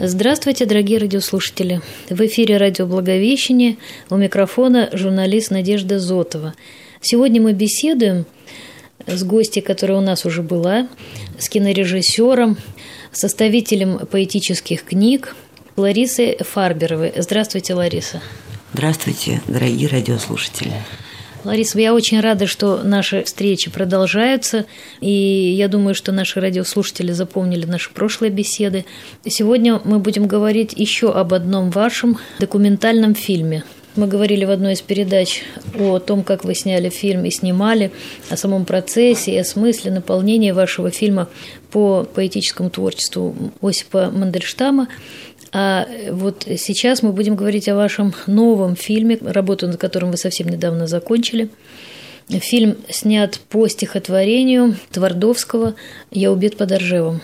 Здравствуйте, дорогие радиослушатели. В эфире радио «Благовещение», у микрофона журналист Надежда Зотова. Сегодня мы беседуем с гостьей, которая у нас уже была, с кинорежиссером, составителем поэтических книг Ларисой Фарберовой. Здравствуйте, Лариса. Здравствуйте, дорогие радиослушатели. Лариса, я очень рада, что наши встречи продолжаются, и я думаю, что наши радиослушатели запомнили наши прошлые беседы. Сегодня мы будем говорить еще об одном вашем документальном фильме. Мы говорили в одной из передач о том, как вы сняли фильм и снимали, о самом процессе и о смысле наполнения вашего фильма по поэтическому творчеству Осипа Мандельштама. А вот сейчас мы будем говорить о вашем новом фильме, работу над которым вы совсем недавно закончили. Фильм снят по стихотворению Твардовского «Я убит под Ржевом».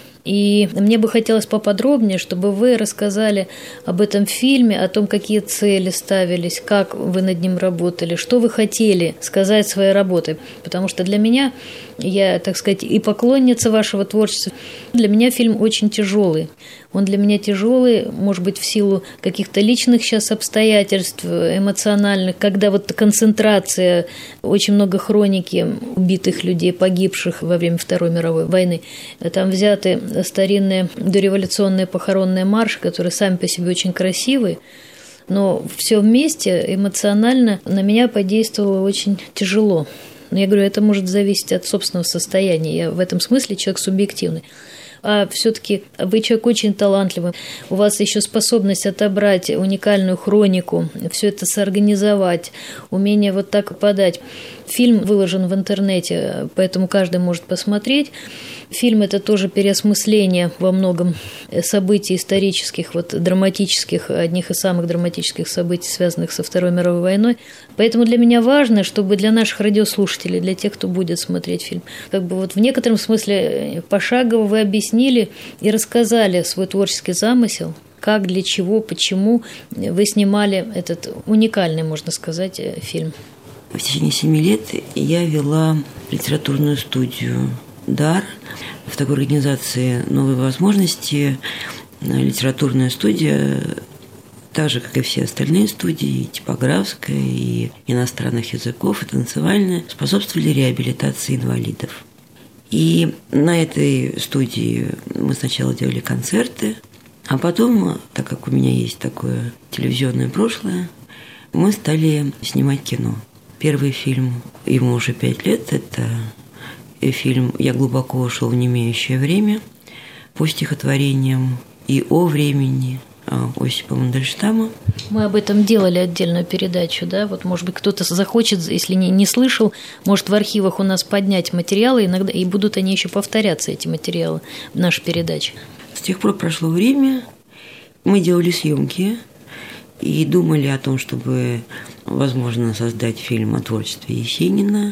И мне бы хотелось поподробнее, чтобы вы рассказали об этом фильме, о том, какие цели ставились, как вы над ним работали, что вы хотели сказать своей работой. Потому что для меня, я, так сказать, и поклонница вашего творчества, для меня фильм очень тяжелый. Он для меня тяжелый, может быть, в силу каких-то личных сейчас обстоятельств, эмоциональных, когда вот концентрация, очень много хроники убитых людей, погибших во время Второй мировой войны. Там взяты старинные дореволюционные похоронные марши, которые сами по себе очень красивые, но все вместе эмоционально на меня подействовало очень тяжело. Но я говорю, это может зависеть от собственного состояния. Я в этом смысле человек субъективный. А все-таки вы человек очень талантливый. У вас еще способность отобрать уникальную хронику, все это соорганизовать, умение вот так подать. Фильм выложен в интернете, поэтому каждый может посмотреть. Фильм – это тоже переосмысление во многом событий исторических, вот драматических, одних из самых драматических событий, связанных со Второй мировой войной. Поэтому для меня важно, чтобы для наших радиослушателей, для тех, кто будет смотреть фильм, как бы вот в некотором смысле пошагово вы объяснили и рассказали свой творческий замысел, как, для чего, почему вы снимали этот уникальный, можно сказать, фильм. В течение 7 лет я вела литературную студию «Дар». В такой организации «Новые возможности» литературная студия, так же, как и все остальные студии, и типографская, и иностранных языков, и танцевальная, способствовали реабилитации инвалидов. И на этой студии мы сначала делали концерты, а потом, так как у меня есть такое телевизионное прошлое, мы стали снимать кино. Первый фильм, ему уже 5 лет, это фильм «Я глубоко ушел в немеющее время» по стихотворениям и о времени Осипа Мандельштама. Мы об этом делали отдельную передачу, да? Вот, может быть, кто-то захочет, если не слышал, может в архивах у нас поднять материалы иногда, и будут они еще повторяться, эти материалы, в нашей передаче. С тех пор прошло время, мы делали съемки и думали о том, чтобы, возможно, создать фильм о творчестве Есенина,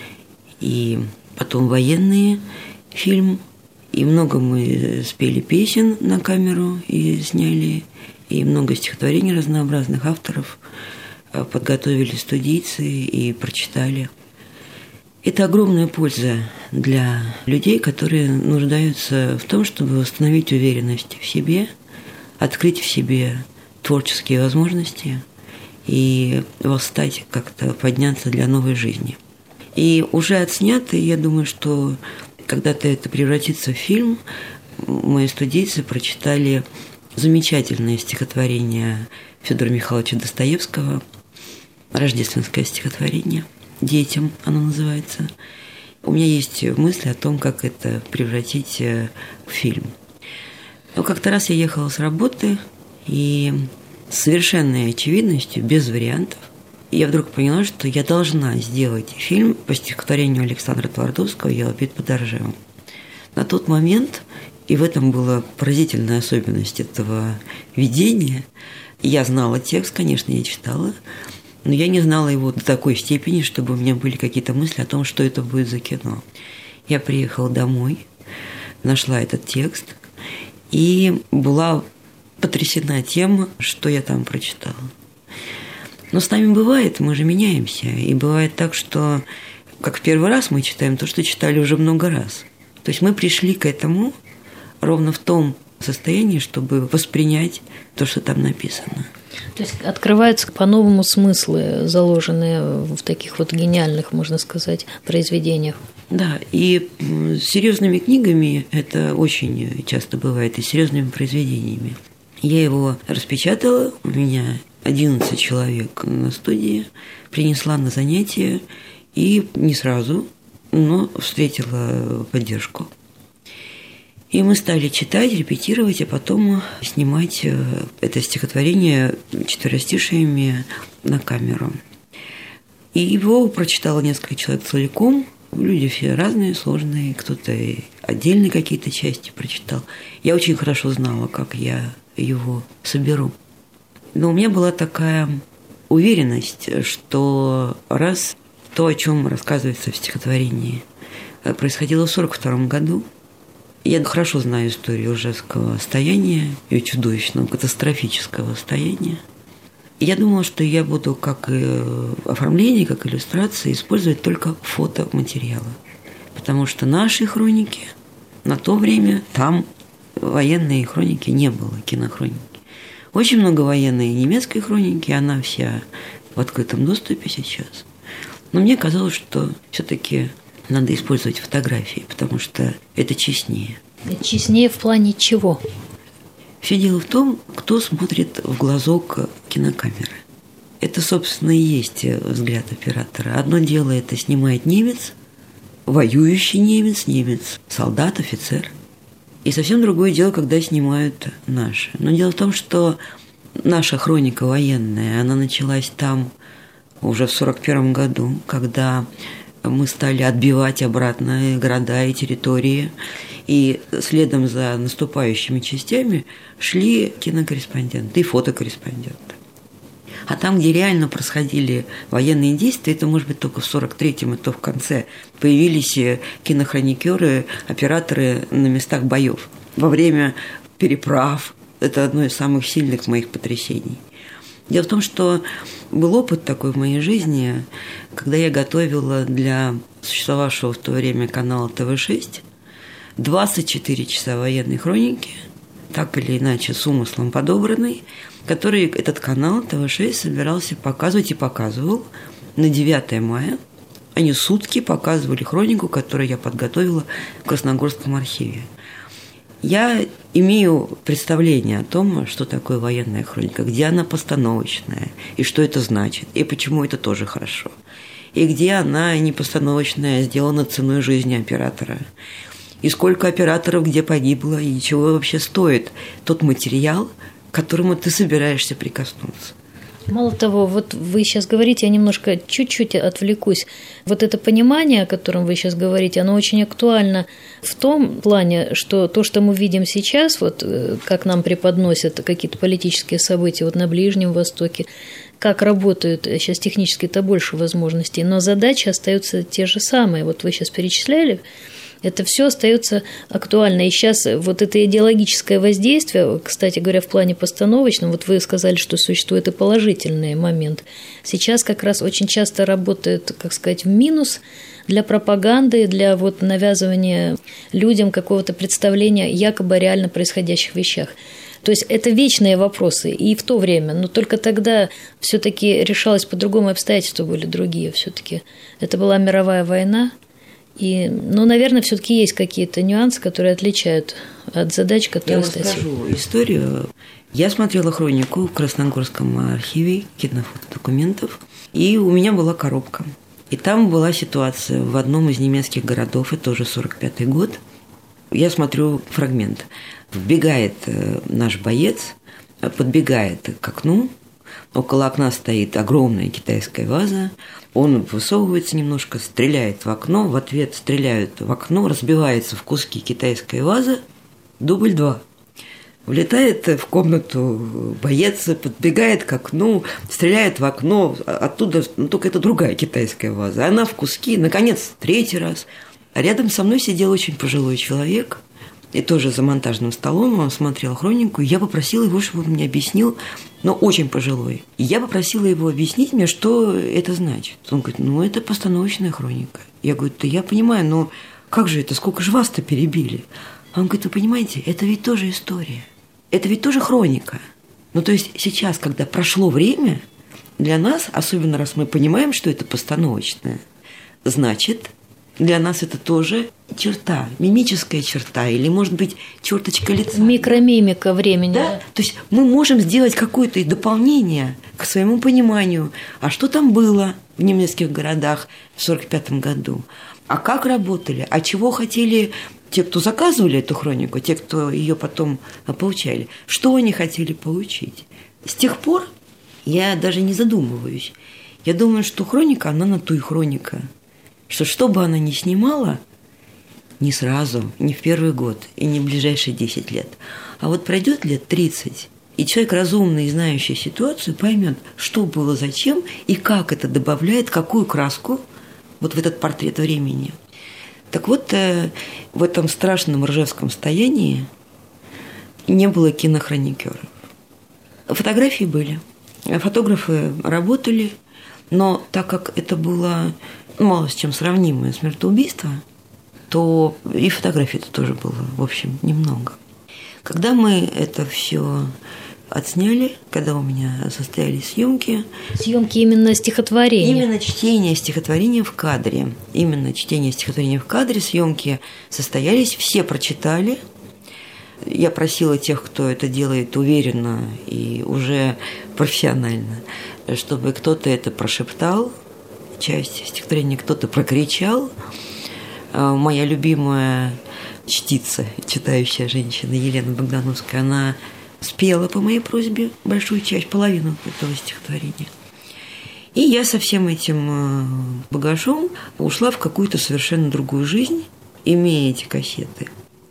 и потом военный фильм. И много мы спели песен на камеру и сняли, и много стихотворений разнообразных авторов подготовили студийцы и прочитали. Это огромная польза для людей, которые нуждаются в том, чтобы восстановить уверенность в себе, открыть в себе творческие возможности и восстать, как-то подняться для новой жизни. И уже отснятый, я думаю, что когда-то это превратится в фильм. Мои студийцы прочитали замечательное стихотворение Федора Михайловича Достоевского, рождественское стихотворение «Детям» оно называется. У меня есть мысли о том, как это превратить в фильм. Но как-то раз я ехала с работы, и с совершенной очевидностью, без вариантов, я вдруг поняла, что я должна сделать фильм по стихотворению Александра Твардовского «Я убит под Ржевом». На тот момент, и в этом была поразительная особенность этого видения, я знала текст, конечно, я читала, но я не знала его до такой степени, чтобы у меня были какие-то мысли о том, что это будет за кино. Я приехала домой, нашла этот текст и была потрясена тем, что я там прочитала. Но с нами бывает, мы же меняемся. И бывает так, что как в первый раз мы читаем то, что читали уже много раз. То есть мы пришли к этому ровно в том состоянии, чтобы воспринять то, что там написано. То есть открываются по-новому смыслы, заложенные в таких вот гениальных, можно сказать, произведениях. Да, и с серьезными книгами это очень часто бывает, и с серьезными произведениями. Я его распечатала, у меня 11 человек на студии, принесла на занятия и не сразу, но встретила поддержку. И мы стали читать, репетировать, а потом снимать это стихотворение четверостишиями на камеру. И его прочитало несколько человек целиком. Люди все разные, сложные, кто-то отдельные какие-то части прочитал. Я очень хорошо знала, как я его соберу. Но у меня была такая уверенность, что раз то, о чем рассказывается в стихотворении, происходило в 1942 году, я хорошо знаю историю Ижевского стояния, ее чудовищного, катастрофического стояния. Я думала, что я буду как оформление, как иллюстрации использовать только фотоматериалы. Потому что наши хроники на то время, там военной хроники не было, кинохроники. Очень много военной немецкой хроники, она вся в открытом доступе сейчас. Но мне казалось, что все-таки надо использовать фотографии, потому что это честнее. Честнее в плане чего? Все дело в том, кто смотрит в глазок кинокамеры. Это, собственно, и есть взгляд оператора. Одно дело, это снимает немец, воюющий немец, солдат, офицер. И совсем другое дело, когда снимают наши. Но дело в том, что наша хроника военная, она началась там уже в 1941 году, когда мы стали отбивать обратно города и территории, и следом за наступающими частями шли кинокорреспонденты и фотокорреспонденты. А там, где реально происходили военные действия, это, может быть, только в 1943-м, и то в конце, появились кинохроникеры, операторы на местах боев. Во время переправ. Это одно из самых сильных моих потрясений. Дело в том, что был опыт такой в моей жизни, когда я готовила для существовавшего в то время канала ТВ-6 24 часа военной хроники, так или иначе с умыслом подобранной, который этот канал ТВ-6 собирался показывать и показывал на 9 мая. Они сутки показывали хронику, которую я подготовила в Красногорском архиве. Я имею представление о том, что такое военная хроника, где она постановочная, и что это значит, и почему это тоже хорошо, и где она не постановочная, сделана ценой жизни оператора, и сколько операторов где погибло, и чего вообще стоит тот материал, к которому ты собираешься прикоснуться. Мало того, вот вы сейчас говорите, я немножко чуть-чуть отвлекусь. Вот это понимание, о котором вы сейчас говорите, оно очень актуально в том плане, что то, что мы видим сейчас, вот как нам преподносят какие-то политические события вот на Ближнем Востоке, как работают, сейчас технически-то больше возможностей, но задачи остаются те же самые. Вот вы сейчас перечисляли, это все остается актуально. И сейчас вот это идеологическое воздействие, кстати говоря, в плане постановочном, вот вы сказали, что существует и положительный момент. Сейчас как раз очень часто работает, как сказать, в минус для пропаганды, для вот навязывания людям какого-то представления якобы о реально происходящих вещах. То есть это вечные вопросы и в то время, но только тогда все-таки решалось по-другому, обстоятельства были другие все-таки. Это была мировая война. И, ну, наверное, все-таки есть какие-то нюансы, которые отличают от задач, которые стоят. Я расскажу историю. Я смотрела хронику в Красногорском архиве кинофотодокументов, и у меня была коробка. И там была ситуация в одном из немецких городов, это тоже 1945 год. Я смотрю фрагмент. Вбегает наш боец, подбегает к окну. Около окна стоит огромная китайская ваза. Он высовывается немножко, стреляет в окно, в ответ стреляют в окно, разбивается в куски китайская ваза. Дубль 2. Влетает в комнату боец, подбегает к окну, стреляет в окно, оттуда, ну, только это другая китайская ваза. Она в куски, наконец, 3-й раз. А рядом со мной сидел очень пожилой человек, и тоже за монтажным столом он смотрел хронику, и я попросила его, чтобы он мне объяснил, но очень пожилой. И я попросила его объяснить мне, что это значит. Он говорит, ну, это постановочная хроника. Я говорю, да я понимаю, но как же это, сколько же вас-то перебили? А он говорит, вы понимаете, это ведь тоже история. Это ведь тоже хроника. Ну, то есть сейчас, когда прошло время, для нас, особенно раз мы понимаем, что это постановочное, значит, для нас это тоже черта, мимическая черта, или, может быть, черточка лица. Микромимика времени. Да? То есть мы можем сделать какое-то дополнение к своему пониманию, а что там было в немецких городах в 1945 году, а как работали, а чего хотели те, кто заказывали эту хронику, те, кто ее потом получали, что они хотели получить. С тех пор я даже не задумываюсь. Я думаю, что хроника, она на то и хроника. Что бы она ни снимала, не сразу, не в первый год и не в ближайшие 10 лет, а вот пройдет лет 30, и человек, разумный и знающий ситуацию, поймет, что было зачем и как это добавляет, какую краску вот в этот портрет времени. Так вот, в этом страшном ржевском стоянии не было кинохроникеров. Фотографии были, фотографы работали, но так как это было мало с чем сравнимое смертоубийство, то и фотографий-то тоже было, в общем, немного. Когда мы это все отсняли, когда у меня состоялись съемки. Съемки именно стихотворения. Именно чтение стихотворения в кадре. Именно чтение стихотворения в кадре, съемки состоялись, все прочитали. Я просила тех, кто это делает уверенно и уже профессионально, чтобы кто-то это прошептал, часть стихотворения кто-то прокричал. Моя любимая чтица, читающая женщина Елена Богдановская, она спела по моей просьбе большую часть, половину этого стихотворения. И я со всем этим багажом ушла в какую-то совершенно другую жизнь, имея эти кассеты.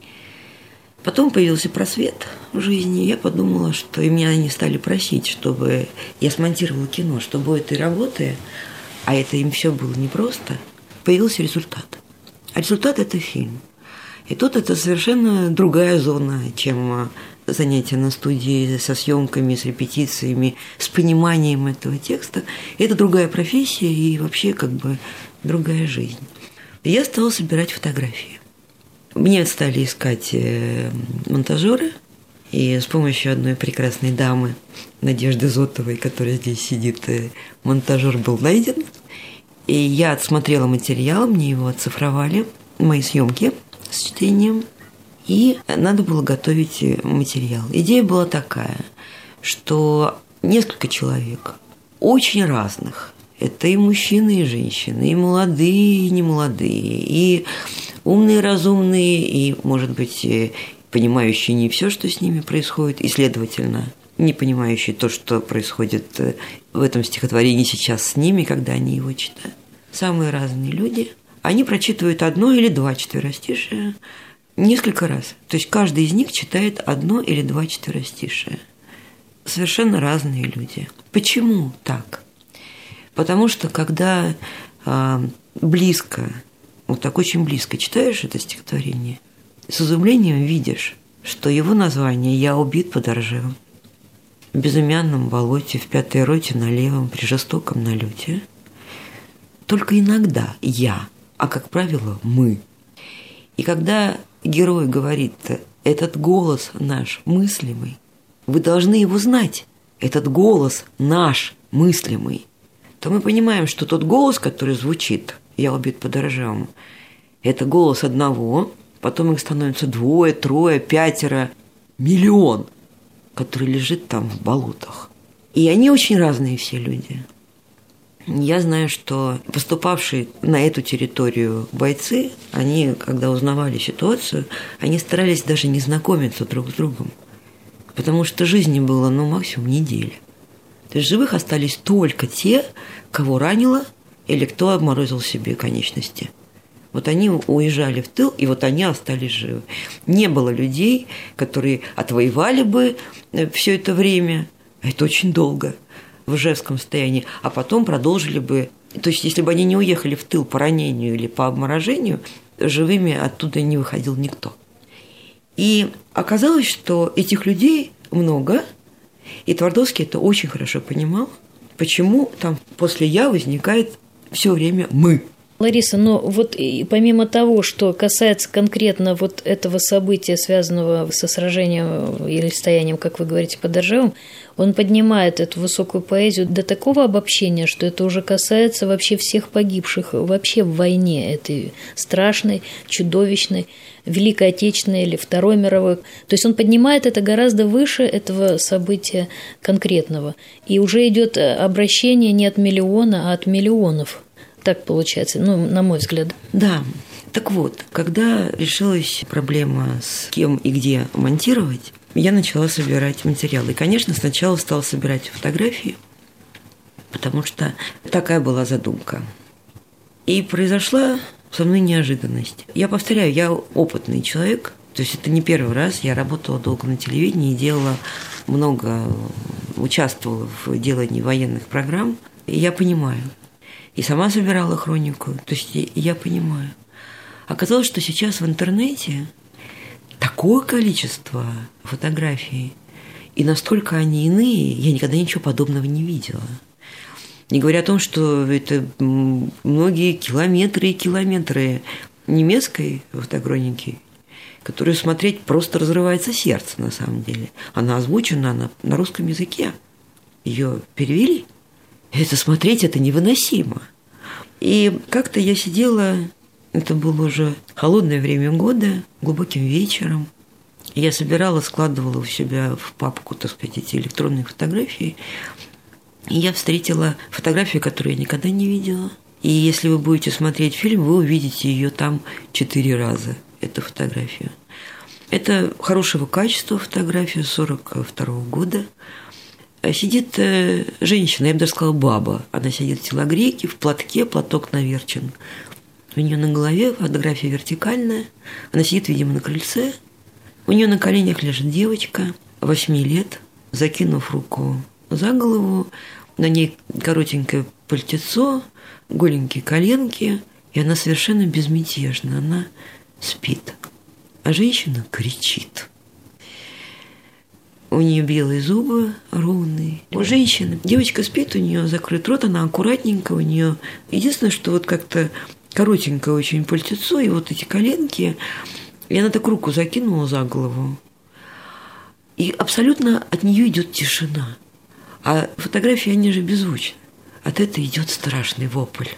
Потом появился просвет в жизни, я подумала, что и меня они стали просить, чтобы я смонтировала кино, чтобы у этой работы, а это им все было непросто, появился результат. А результат – это фильм. И тут это совершенно другая зона, чем занятия на студии со съемками, с репетициями, с пониманием этого текста. Это другая профессия и вообще как бы другая жизнь. И я стала собирать фотографии. Мне стали искать монтажеры, и с помощью одной прекрасной дамы, Надежды Зотовой, которая здесь сидит, монтажер был найден. И я отсмотрела материал, мне его оцифровали, мои съемки с чтением, и надо было готовить материал. Идея была такая, что несколько человек, очень разных, это и мужчины, и женщины, и молодые, и немолодые, и умные, разумные, и, может быть, понимающие не все, что с ними происходит, и, следовательно, не понимающие то, что происходит в этом стихотворении сейчас с ними, когда они его читают. Самые разные люди. Они прочитывают одно или два четверостишия несколько раз. То есть каждый из них читает одно или два четверостишия. Совершенно разные люди. Почему так? Потому что когда близко, вот так очень близко читаешь это стихотворение, с изумлением видишь, что его название «Я убит под Ржевом», в безымянном болоте, в 5-й роте на левом, при жестоком налете. Только иногда «я», а, как правило, «мы». И когда герой говорит «этот голос наш мыслимый», вы должны его знать, этот голос наш мыслимый, то мы понимаем, что тот голос, который звучит «Я убит под Ржевом», это голос одного, потом их становится 2, 3, 5, миллион, который лежит там в болотах. И они очень разные все люди. Я знаю, что поступавшие на эту территорию бойцы, они, когда узнавали ситуацию, они старались даже не знакомиться друг с другом, потому что жизни было, максимум неделя. То есть живых остались только те, кого ранило или кто обморозил себе конечности. Вот они уезжали в тыл, и вот они остались живы. Не было людей, которые отвоевали бы все это время, это очень долго, в Ижевском состоянии, а потом продолжили бы. То есть, если бы они не уехали в тыл по ранению или по обморожению, живыми оттуда не выходил никто. И оказалось, что этих людей много, и Твардовский это очень хорошо понимал, почему там после «я» возникает все время «мы». Лариса, но вот и помимо того, что касается конкретно вот этого события, связанного со сражением или стоянием, как вы говорите, под Ржевом, он поднимает эту высокую поэзию до такого обобщения, что это уже касается вообще всех погибших вообще в войне этой страшной, чудовищной, Великой Отечественной или Второй мировой. То есть он поднимает это гораздо выше этого события конкретного. И уже идет обращение не от миллиона, а от миллионов. Так получается, на мой взгляд. Да. Так вот, когда решилась проблема, с кем и где монтировать, я начала собирать материалы. И, конечно, сначала стала собирать фотографии, потому что такая была задумка. И произошла со мной неожиданность. Я повторяю, я опытный человек, то есть это не первый раз. Я работала долго на телевидении, делала много, участвовала в делании военных программ. И я понимаю. И сама собирала хронику, то есть я понимаю. Оказалось, что сейчас в интернете такое количество фотографий, и настолько они иные, я никогда ничего подобного не видела. Не говоря о том, что это многие километры и километры немецкой фотохроники, которую смотреть просто разрывается сердце на самом деле. Она озвучена на русском языке. Ее перевели. Это смотреть, это невыносимо. И как-то я сидела, это было уже холодное время года, глубоким вечером. Я собирала, складывала у себя в папку, так сказать, эти электронные фотографии. И я встретила фотографию, которую я никогда не видела. И если вы будете смотреть фильм, вы увидите ее там 4 раза, эту фотографию. Это хорошего качества фотография 1942 года. Сидит женщина, я бы даже сказала баба. Она сидит в телогрейке, в платке, платок наверчен. У нее на голове фотография вертикальная. Она сидит, видимо, на крыльце. У нее на коленях лежит девочка 8 лет, закинув руку за голову. На ней коротенькое пальтецо, голенькие коленки. И она совершенно безмятежна. Она спит. А женщина кричит. У нее белые зубы ровные. У женщины. Девочка спит, у нее закрыт рот, она аккуратненько, у нее. Единственное, что вот как-то коротенькое очень пальтецо, и вот эти коленки. И она так руку закинула за голову. И абсолютно от нее идет тишина. А фотографии, они же беззвучны. От этого идет страшный вопль.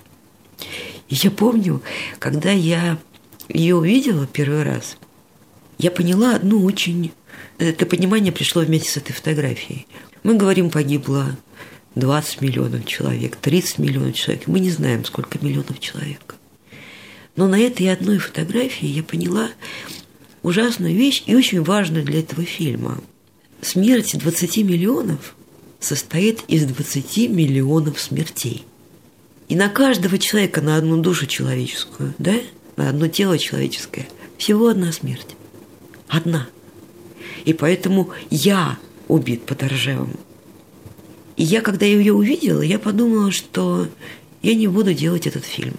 И я помню, когда я ее увидела первый раз, я поняла одну очень... Это понимание пришло вместе с этой фотографией. Мы говорим, погибло 20 миллионов человек, 30 миллионов человек. Мы не знаем, сколько миллионов человек. Но на этой одной фотографии я поняла ужасную вещь и очень важную для этого фильма. Смерть 20 миллионов состоит из 20 миллионов смертей. И на каждого человека, на одну душу человеческую, да, на одно тело человеческое, всего одна смерть. Одна. И поэтому я убит под Ржевом. И я, когда ее увидела, я подумала, что я не буду делать этот фильм.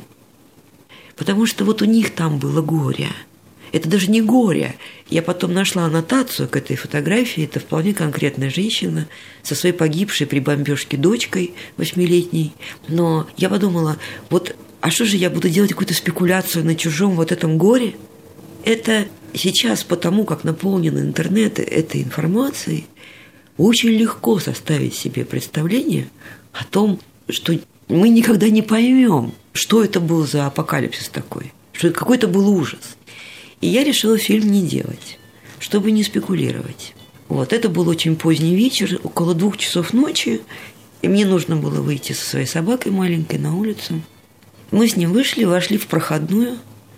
Потому что вот у них там было горе. Это даже не горе. Я потом нашла аннотацию к этой фотографии. Это вполне конкретная женщина со своей погибшей при бомбежке дочкой 8-летней. Но я подумала, вот, а что же я буду делать какую-то спекуляцию на чужом вот этом горе? Это сейчас, потому как наполнен интернет этой информацией, очень легко составить себе представление о том, что мы никогда не поймем, что это был за апокалипсис такой, что это какой-то был ужас. И я решила фильм не делать, чтобы не спекулировать. Вот, это был очень поздний вечер, около 2 часов ночи, и мне нужно было выйти со своей собакой маленькой на улицу. Мы с ним вышли, вошли в проходную,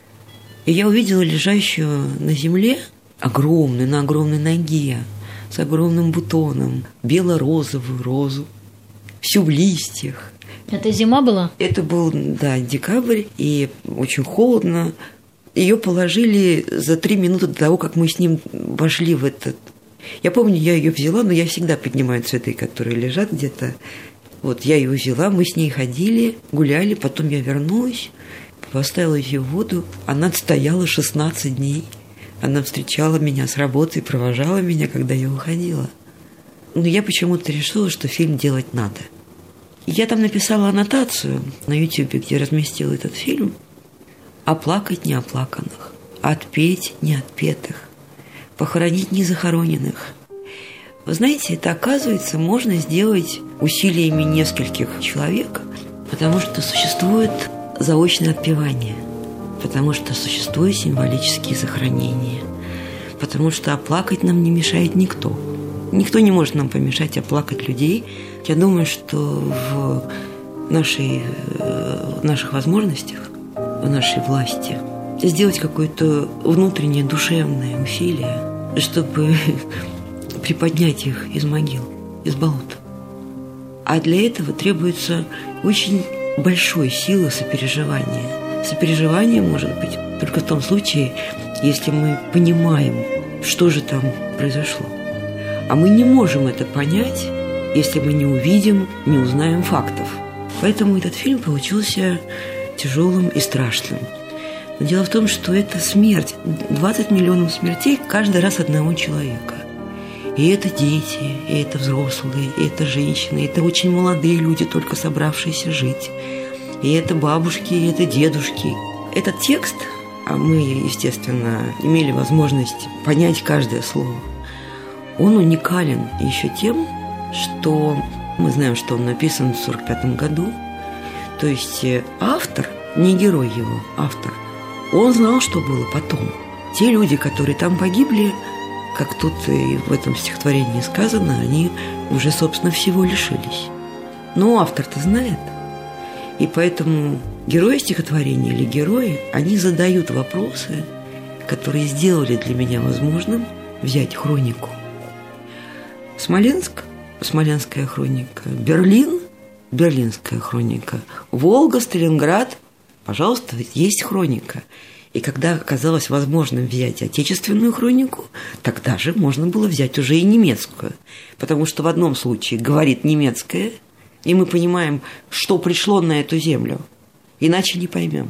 и я увидела лежащую на земле огромную, на огромной ноге, с огромным бутоном, бело-розовую розу, всю в листьях. Это зима была? Это был, да, декабрь, и очень холодно. Ее положили за 3 минуты до того, как мы с ним вошли в этот... Я помню, я ее взяла, но я всегда поднимаю цветы, которые лежат где-то. Вот я ее взяла, мы с ней ходили, гуляли, потом я вернулась, поставила ее в воду. Она стояла 16 дней. Она встречала меня с работы, провожала меня, когда я уходила. Но я почему-то решила, что фильм делать надо. Я там написала аннотацию на YouTube, где разместила этот фильм: «Оплакать неоплаканных, отпеть неотпетых, похоронить незахороненных». Вы знаете, это, оказывается, можно сделать усилиями нескольких человек, потому что существует заочное отпевание, потому что существуют символические захоронения, потому что оплакать нам не мешает никто. Никто не может нам помешать оплакать людей. Я думаю, что в наших возможностях, в нашей власти сделать какое-то внутреннее душевное усилие, чтобы приподнять их из могил, из болот. А для этого требуется очень большой силы сопереживания. Сопереживание может быть только в том случае, если мы понимаем, что же там произошло. А мы не можем это понять, если мы не увидим, не узнаем фактов. Поэтому этот фильм получился тяжелым и страшным. Но дело в том, что это смерть. 20 миллионов смертей каждый раз одного человека. И это дети, и это взрослые, и это женщины, и это очень молодые люди, только собравшиеся жить. И это бабушки, и это дедушки. Этот текст, а мы, естественно, имели возможность понять каждое слово, он уникален еще тем, что мы знаем, что он написан в 1945 году. То есть автор, не герой его, автор, он знал, что было потом. Те люди, которые там погибли, как тут и в этом стихотворении сказано, они уже, собственно, всего лишились. Но автор-то знает. И поэтому герои стихотворения или герои, они задают вопросы, которые сделали для меня возможным взять хронику. Смоленск, Смоленская хроника, Берлин, Берлинская хроника, Волга, Сталинград, пожалуйста, есть хроника. И когда оказалось возможным взять отечественную хронику, тогда же можно было взять уже и немецкую. Потому что в одном случае говорит немецкая, и мы понимаем, что пришло на эту землю. Иначе не поймем.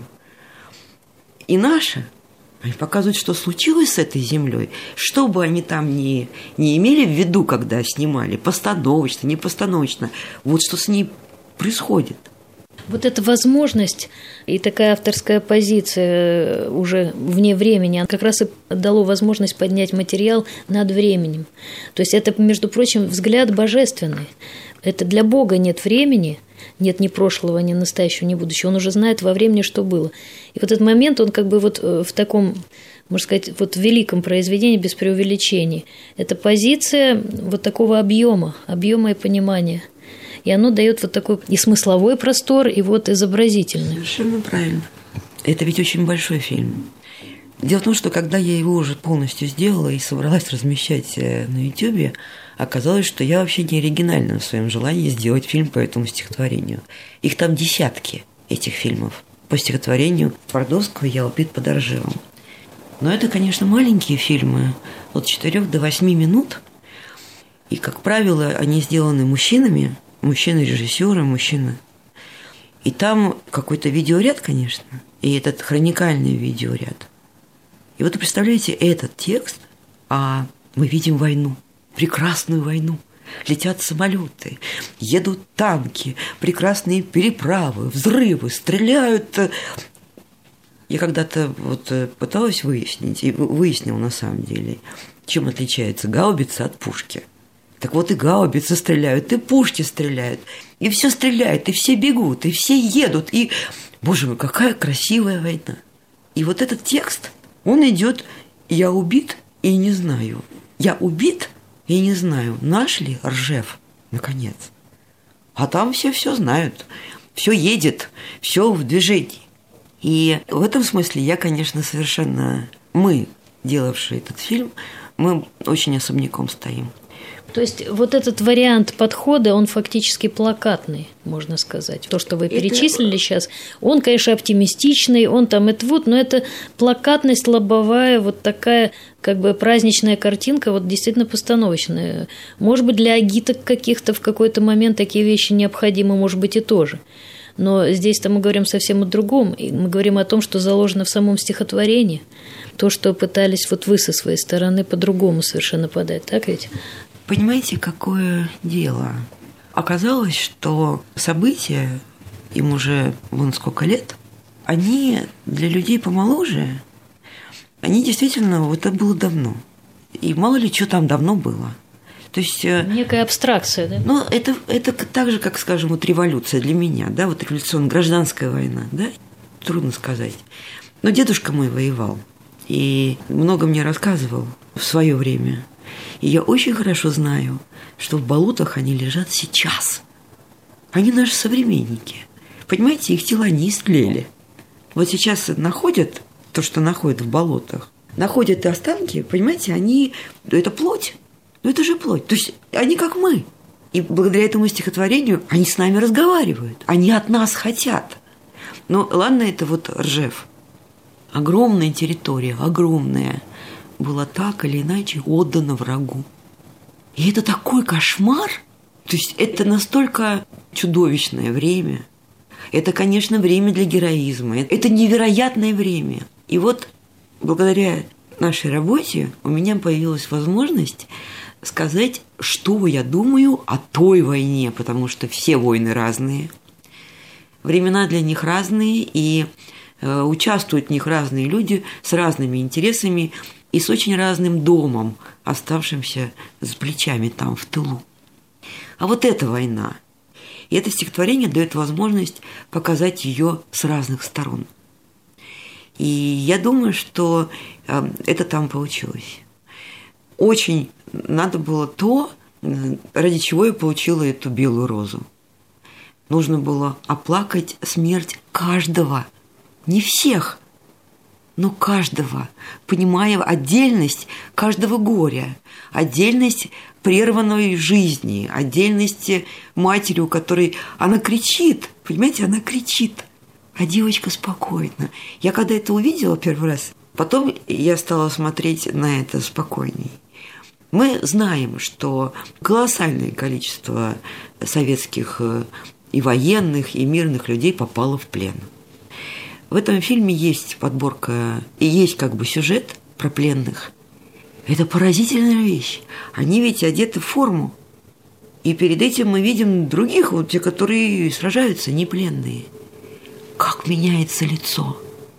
И наша, они показывают, что случилось с этой землей, что бы они там не имели в виду, когда снимали, постановочно, непостановочно, вот что с ней происходит. Вот эта возможность и такая авторская позиция уже вне времени как раз и дало возможность поднять материал над временем. То есть это, между прочим, взгляд божественный. Это для Бога нет времени, нет ни прошлого, ни настоящего, ни будущего. Он уже знает во времени, что было. И вот этот момент, он как бы вот в таком, можно сказать, вот в великом произведении без преувеличений. Это позиция вот такого объема и понимания. И оно дает вот такой и смысловой простор, и вот изобразительный. Совершенно правильно. Это ведь очень большой фильм. Дело в том, что когда я его уже полностью сделала и собралась размещать на YouTube, оказалось, что я вообще не оригинальна в своем желании сделать фильм по этому стихотворению. Их там десятки, этих фильмов. По стихотворению Твардовского «Я убит под Ржевом». Но это, конечно, маленькие фильмы от 4 до 8 минут. И, как правило, они сделаны мужчинами, мужчина-режиссеры, мужчина. И там какой-то видеоряд, конечно, и этот хроникальный видеоряд. И вот вы представляете этот текст, а мы видим войну, прекрасную войну. Летят самолеты, едут танки, прекрасные переправы, взрывы, стреляют. Я когда-то вот пыталась выяснить, и выяснила на самом деле, чем отличается гаубица от пушки. Так вот и гаубицы стреляют, и пушки стреляют, и все стреляет, и все бегут, и все едут, и, боже мой, какая красивая война. И вот этот текст, он идет: «Я убит и не знаю, я убит и не знаю, наш ли Ржев, наконец». А там все знают, все едет, все в движении. И в этом смысле я, конечно, совершенно, мы, делавшие этот фильм, мы очень особняком стоим. То есть вот этот вариант подхода, он фактически плакатный, можно сказать. То, что вы перечислили сейчас, он, конечно, оптимистичный, он там это вот, но это плакатность лобовая, вот такая как бы праздничная картинка, вот действительно постановочная. Может быть, для агиток каких-то в какой-то момент такие вещи необходимы, может быть, и тоже. Но здесь-то мы говорим совсем о другом. И мы говорим о том, что заложено в самом стихотворении. То, что пытались вот вы со своей стороны по-другому совершенно подать. Так ведь? Понимаете, какое дело? Оказалось, что события, им уже вон сколько лет, они для людей помоложе, они действительно, вот это было давно. И мало ли что там давно было. То есть, некая абстракция, да? Ну, это так же, как, скажем, вот революция для меня, да, вот революционная гражданская война, да, трудно сказать. Но дедушка мой воевал и много мне рассказывал в свое время. И я очень хорошо знаю, что в болотах они лежат сейчас. Они наши современники. Понимаете, их тела не истлели. Вот сейчас находят то, что находят в болотах, находят останки, понимаете, это плоть. Ну, это же плоть. То есть они как мы. И благодаря этому стихотворению они с нами разговаривают. Они от нас хотят. Но ладно, это вот Ржев. Огромная территория, огромная, была так или иначе отдана врагу. И это такой кошмар. То есть это настолько чудовищное время. Это, конечно, время для героизма. Это невероятное время. И вот благодаря нашей работе у меня появилась возможность сказать, что я думаю о той войне, потому что все войны разные, времена для них разные, и участвуют в них разные люди с разными интересами и с очень разным домом, оставшимся за плечами там, в тылу. А вот эта война, и это стихотворение дает возможность показать ее с разных сторон. И я думаю, что это там получилось. Очень надо было то, ради чего я получила эту белую розу. Нужно было оплакать смерть каждого, не всех, но каждого, понимая отдельность каждого горя, отдельность прерванной жизни, отдельность матери, у которой она кричит, понимаете, она кричит, а девочка спокойна. Я когда это увидела первый раз, потом я стала смотреть на это спокойней. Мы знаем, что колоссальное количество советских и военных, и мирных людей попало в плен. В этом фильме есть подборка, и есть как бы сюжет про пленных. Это поразительная вещь. Они ведь одеты в форму. И перед этим мы видим других, вот те, которые сражаются, не пленные. Как меняется лицо.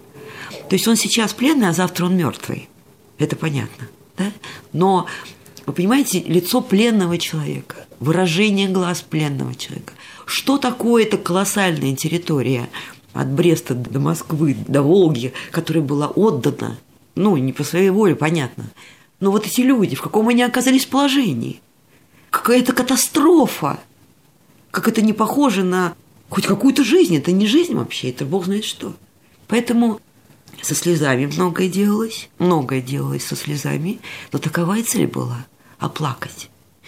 То есть он сейчас пленный, а завтра он мертвый. Это понятно, да? Но вы понимаете, лицо пленного человека, выражение глаз пленного человека. Что такое эта колоссальная территория от Бреста до Москвы, до Волги, которая была отдана, ну, не по своей воле, понятно. Но вот эти люди, в каком они оказались положении? Какая-то катастрофа. Как это не похоже на хоть какую-то жизнь. Это не жизнь вообще, это бог знает что. Поэтому со слезами многое делалось со слезами, но такова и цель была – оплакать.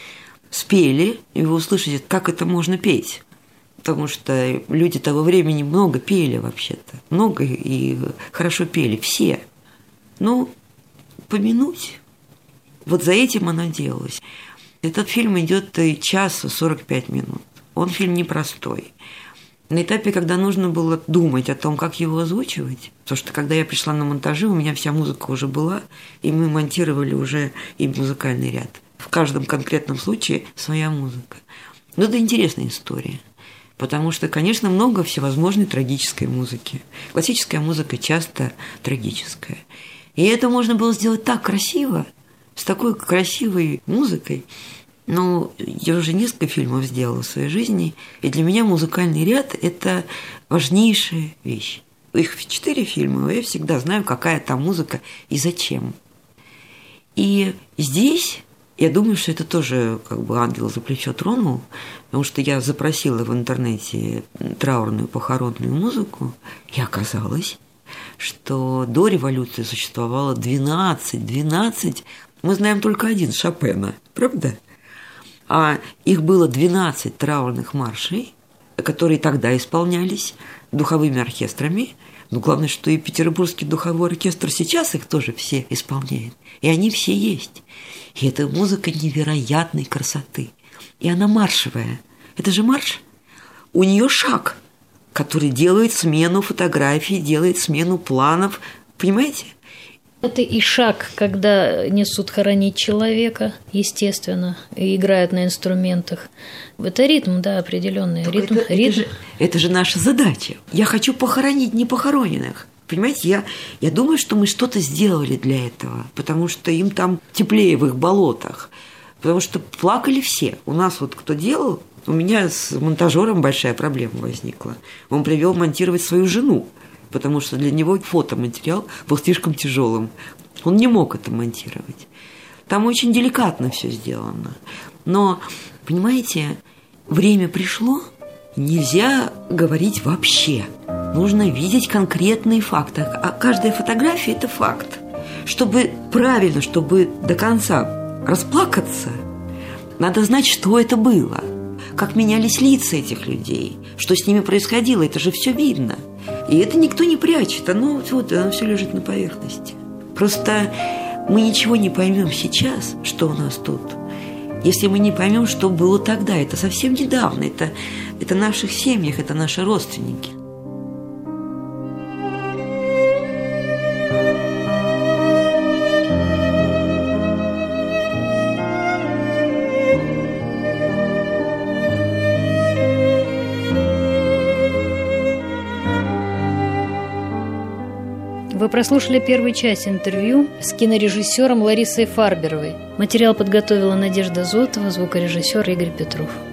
Спели, и вы услышите, как это можно петь. Потому что люди того времени много пели вообще-то. Много и хорошо пели. Все. Ну, помянуть. Вот за этим она делалась. Этот фильм идет час 45 минут. Он фильм непростой. На этапе, когда нужно было думать о том, как его озвучивать, потому что когда я пришла на монтажи, у меня вся музыка уже была, и мы монтировали уже и музыкальный ряд. В каждом конкретном случае своя музыка. Но это интересная история. Потому что, конечно, много всевозможной трагической музыки. Классическая музыка часто трагическая. И это можно было сделать так красиво, с такой красивой музыкой. Ну, я уже несколько фильмов сделала в своей жизни, и для меня музыкальный ряд – это важнейшая вещь. Их 4 фильма, я всегда знаю, какая там музыка и зачем. И здесь, я думаю, что это тоже как бы ангел за плечо тронул, потому что я запросила в интернете траурную похоронную музыку, и оказалось, что до революции существовало 12, мы знаем только один, Шопена, правда? А их было 12 траурных маршей, которые тогда исполнялись духовыми оркестрами. Но главное, что и Петербургский духовой оркестр сейчас их тоже все исполняет. И они все есть. И это музыка невероятной красоты. И она маршевая. Это же марш. У нее шаг, который делает смену фотографий, делает смену планов. Понимаете? Это и шаг, когда несут хоронить человека, естественно, и играют на инструментах. Это ритм, да, определенный. Это же наша задача. Я хочу похоронить непохороненных. Понимаете, я думаю, что мы что-то сделали для этого, потому что им там теплее в их болотах, потому что плакали все. У нас вот кто делал, у меня с монтажером большая проблема возникла. Он привел монтировать свою жену, потому что для него фотоматериал был слишком тяжелым. Он не мог это монтировать. Там очень деликатно все сделано. Но, понимаете, время пришло, нельзя говорить вообще. Нужно видеть конкретные факты. А каждая фотография – это факт. Чтобы правильно, чтобы до конца расплакаться, надо знать, что это было, как менялись лица этих людей, что с ними происходило. Это же все видно. И это никто не прячет, оно все лежит на поверхности. Просто мы ничего не поймем сейчас, что у нас тут, если мы не поймем, что было тогда. Это совсем недавно, это в наших семьях, это наши родственники. Вы прослушали первую часть интервью с кинорежиссером Ларисой Фарберовой. Материал подготовила Надежда Зотова, звукорежиссер Игорь Петров.